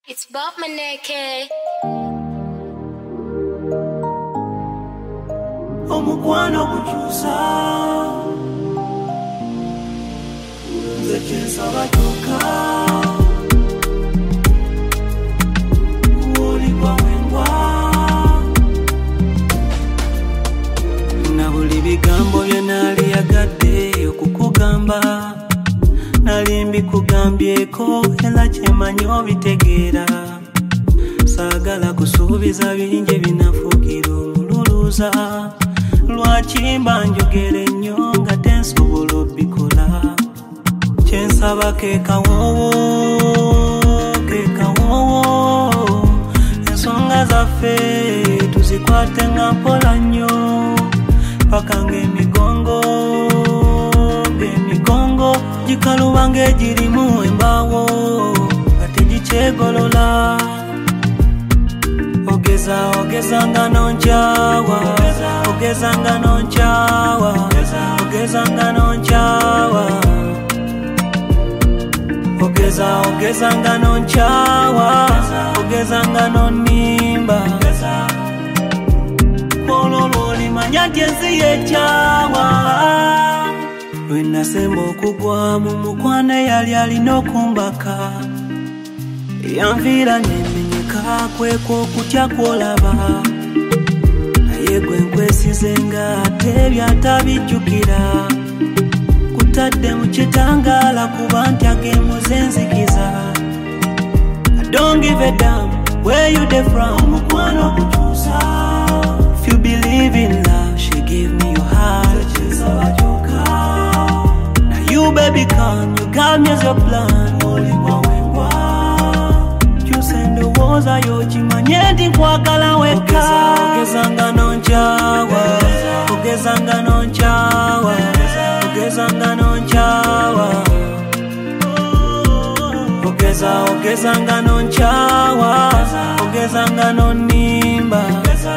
It's Bob Maneke. Omukwano kuchusa Nze chensa batoka Uli kwa wengwa Na buli bigambo byenali yagadde okukugamba Nalimbi kugambyeko era kyemanyi obitegeera Saagala kusuubiza bingi binafuukira omululuuza Lwaki mba njogera ennyo nga tensobola obikola Kyensaba ke kawoowo Ensonga zaffe tuzikwate nga mpola nnyo Paka ng'emigongo Gikaluba ng'egirimu embaawo nga tegikyegolola Ogeza nga nonkyawa Ogeza nga nonkyawa Ogeza nga nonkyawa Ogeza nga nonkyawa Ogeza nga nonnimba Olwo lw'olimanya nti ensi y'ekyawa Lwe nasemba okugwa mu mukwano eyali alina okumbaka Yanviira nemenyeka kweko okutya kwolaba Naye gwe nkwesize nga ate byatabijjukira Kutadde mu kitangaala kuba ntya gemuze nzikiza I don't give a damn where you dey from Mukwano kuchusa If you believe in love, she give me your heart You baby come, you got me as your plan Oli kwa wengwa Chusendo woza yochi manyeti kwa kala weka Ogeza nga nonchawa Ogeza nga nonchawa Ogeza nga nonchawa Ogeza nga nonchawa Ogeza nga nonimba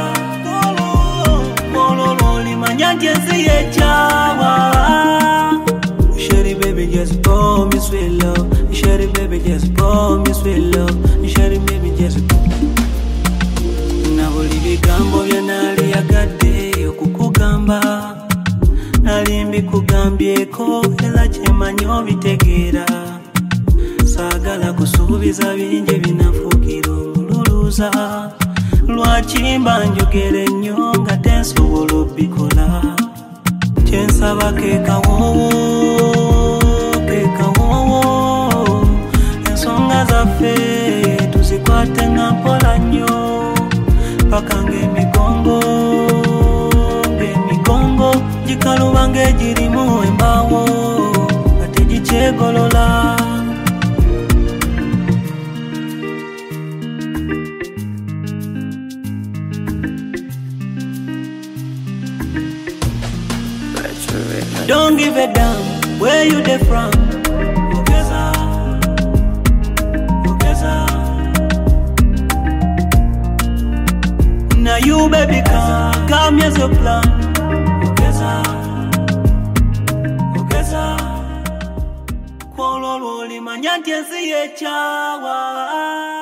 Ololi manyeti ensi yechawa Shady baby, just pour me sweet love. Shady baby, just pour me sweet love. Shady baby, just Na buli bigambo byenali yagadde okukugamba Nalimbi kugambyeko era kyemanyi obitegeera Saagala kusuubiza bingi binafuukira omululuuza Lwaki mba njogera ennyo nga tensobola obikola Kyensaba ke kawoowo Ensonga zaffe tuzikwate nga mpola nnyo Paka ng'emigongo Gikaluba ng'egirimu embaawo nga tegikyegolola Don't give a damn where you dey from Ogeza Now you baby come as your plan Ogeza Kwolo lw'olimanya nti ensi y'ekyawa